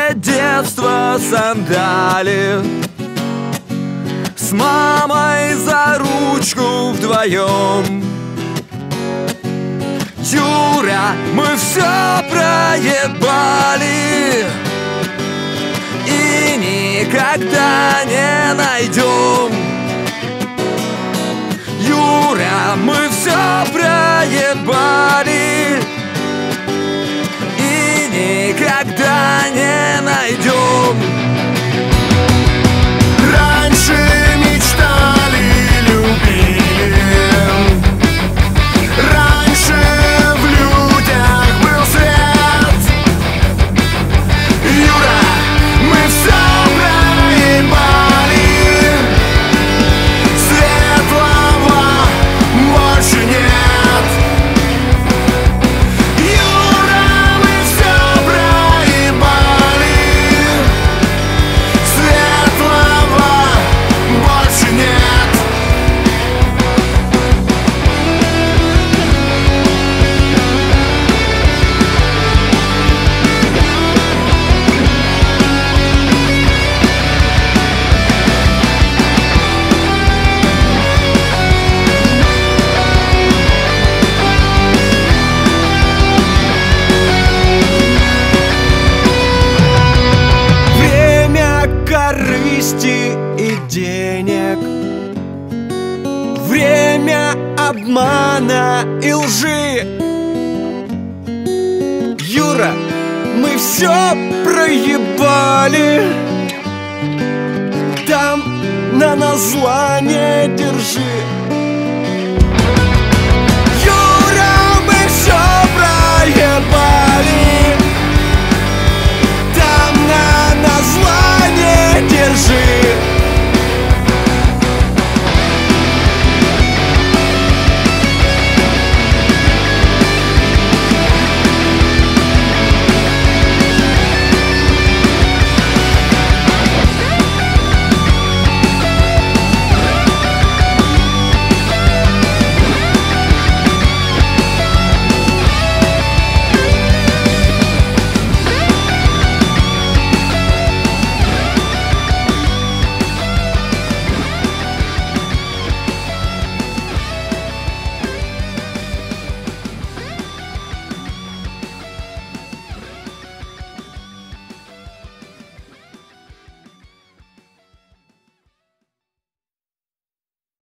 детства сандали, с мамой за ручку вдвоем. Юра, мы все проебали и никогда не найдем. Юра, мы все проебали и никогда не найдем. Раньше мечтали, любили, раньше в людях был свет. Юра, мы все проебали, светлого больше нет. Юра, мы все проебали, светлого больше нет. Время корысти и денег, время обмана и лжи. Юра, мы все проебали, там на нас зла не держи.